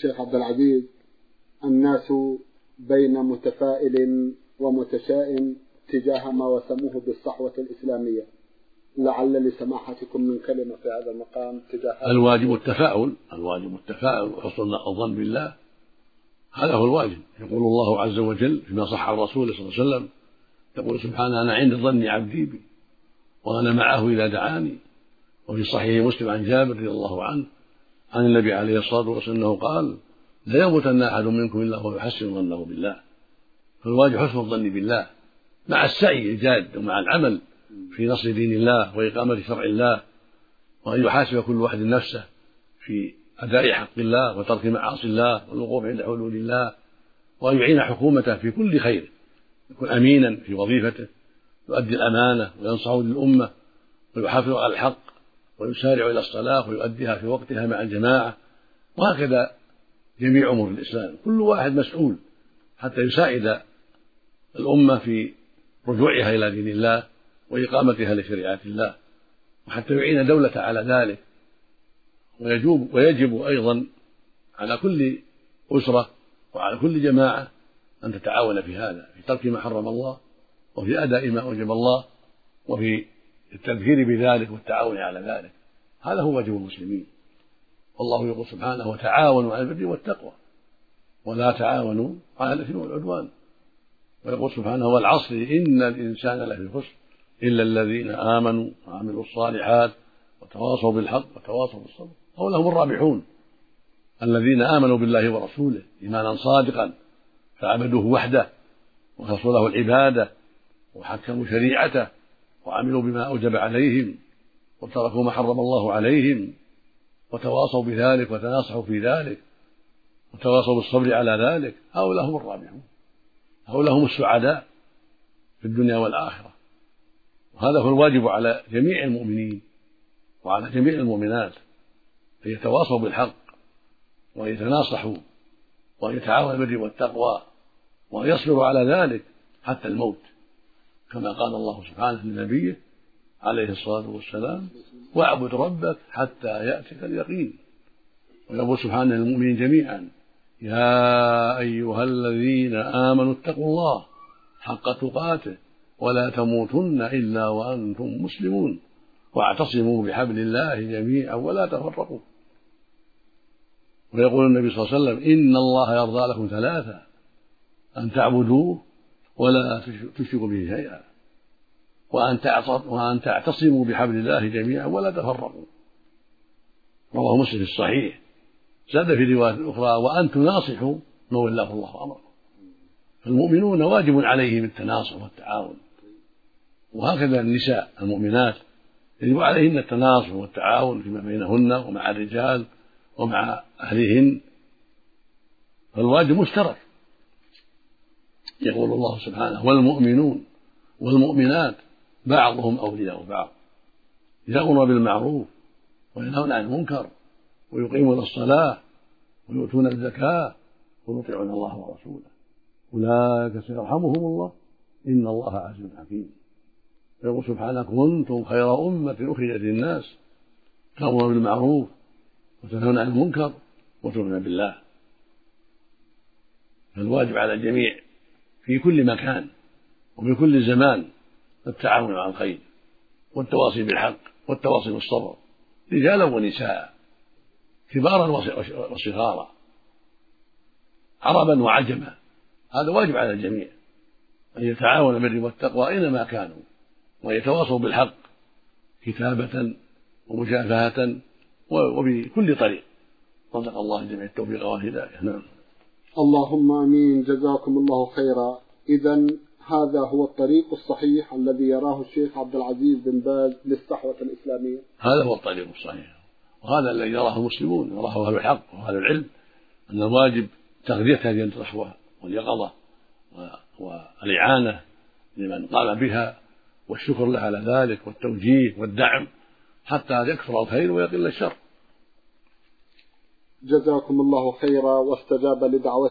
شيخ عبد العزيز، الناس بين متفائل ومتشائم تجاه ما وسموه بالصحوة الإسلامية، لعل لسماحتكم من كلمة في هذا المقام تجاه الواجب التفاؤل وحسن الظن بالله، هذا هو الواجب. يقول الله عز وجل فيما صح عن رسوله صلى الله عليه وسلم، يقول سبحانه: أنا عند ظن عبدي بي وأنا معه إذا دعاني. وفي صحيح مسلم عن جابر رضي الله عنه عن النبي عليه الصلاة والسلام أنه قال: لا يموتن أحد منكم إلا وهو يحسن ظنه بالله. فالواجب حسن الظن بالله مع السعي الجاد ومع العمل في نصر دين الله وإقامة شرع الله، وأن يحاسب كل واحد نفسه في أداء حق الله وترك معاصي الله والوقوف عند حدود الله، وأن يعين حكومته في كل خير، يكون أمينا في وظيفته، يؤدي الأمانة وينصح للأمة ويحافظ على الحق ويسارع إلى الصلاة ويؤديها في وقتها مع الجماعة. وهكذا جميع أمور الإسلام، كل واحد مسؤول حتى يساعد الأمة في رجوعها إلى دين الله وإقامتها لشريعة الله، وحتى يعين دولة على ذلك. ويجب أيضا على كل أسرة وعلى كل جماعة أن تتعاون في هذا، في ترك ما حرم الله وفي أداء ما أوجب الله وفي التذكير بذلك والتعاون على ذلك. هذا هو واجب المسلمين. والله يقول سبحانه: وتعاونوا على البر والتقوى ولا تعاونوا على الإثم والعدوان. ويقول سبحانه: والعصر إن الإنسان لفي خسر إلا الذين آمنوا وعملوا الصالحات وتواصوا بالحق وتواصوا بالصبر هم الرابحون. الذين آمنوا بالله ورسوله إيمانا صادقا فعبدوه وحده وخلصوا له العبادة وحكموا شريعته وعملوا بما أوجب عليهم وتركوا ما حرم الله عليهم وتواصوا بذلك وتناصحوا في ذلك وتواصوا بالصبر على ذلك، هؤلاء هم الرابحون، هؤلاء هم السعداء في الدنيا والآخرة. وهذا هو الواجب على جميع المؤمنين وعلى جميع المؤمنات، أن يتواصوا بالحق ويتناصحوا ويتعاونوا بالبر والتقوى ويصبروا على ذلك حتى الموت، كما قال الله سبحانه لنبيه عليه الصلاة والسلام: واعبد ربك حتى يأتيك اليقين. ويقول سبحانه للمؤمنين جميعا: يا أيها الذين آمنوا اتقوا الله حق تقاته ولا تموتن إلا وأنتم مسلمون واعتصموا بحبل الله جميعا ولا تفرقوا. ويقول النبي صلى الله عليه وسلم: إن الله يرضى لكم ثلاثة: أن تعبدوه ولا تشركوا به شيئا، وأن تعتصموا بحبل الله جميعا ولا تفرقوا. رواه مسلم في الصحيح. زاد في رواية أخرى: وأن تناصحوا من ولاه الله أمره. فالمؤمنون واجب عليهم التناصح والتعاون، وهكذا النساء المؤمنات يجب عليهن التناصح والتعاون فيما بينهن ومع الرجال ومع أهلهن، فالواجب مشترك. يقول الله سبحانه: والمؤمنون والمؤمنات بعضهم أولياء بعض يأمرون بالمعروف وينهون عن المنكر ويقيمون الصلاة ويؤتون الزكاة ويطيعون الله ورسوله أولئك سيرحمهم الله إن الله عزيز حكيم. يقول سبحانه: كنتم خير أمة أخرجت للناس تأمرون بالمعروف وتنهون عن المنكر وتؤمنون بالله. فالواجب على الجميع في كل مكان وفي كل زمان التعاون على الخير والتواصي بالحق والتواصي بالصبر، رجالا ونساء، كبارا وصغارا، عربا وعجما. هذا واجب على الجميع أن يتعاون بالبر والتقوى أينما كانوا، ويتواصوا بالحق كتابة ومشافهة وبكل طريق. رزق الله الجميع التوفيق والهداية. نعم. اللهم آمين. جزاكم الله خيرا. إذن هذا هو الطريق الصحيح الذي يراه الشيخ عبد العزيز بن باز للصحوة الإسلامية. هذا هو الطريق الصحيح، وهذا الذي يراه المسلمون، يراه أهل الحق وأهل العلم، أن الواجب تغذية هذه الصحوة واليقظة والإعانة لمن قام بها والشكر له على ذلك والتوجيه والدعم حتى يكثر الخير ويقل الشر. جزاكم الله خيرا واستجاب لدعوة